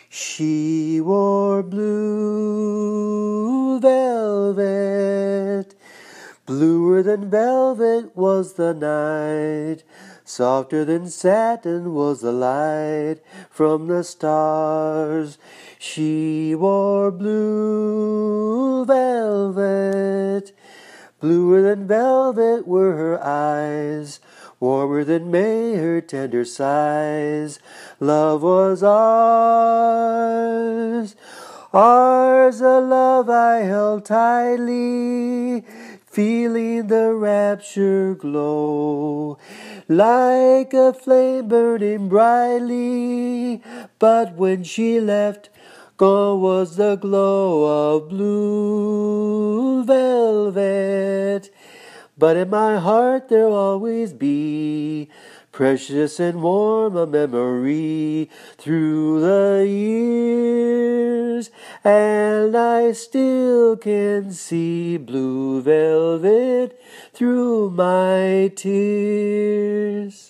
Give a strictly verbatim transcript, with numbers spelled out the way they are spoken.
She wore blue velvet. Bluer than velvet was the night, softer than satin was the light from the stars. She wore blue velvet. Bluer than velvet were her eyes, warmer than May her tender sighs. Love was ours, ours a love I held tightly, feeling the rapture glow, like a flame burning brightly. But when she left, gone was the glow of blue velvet. But in my heart there'll always be, precious and warm a memory through the years, and I still can see blue velvet through my tears.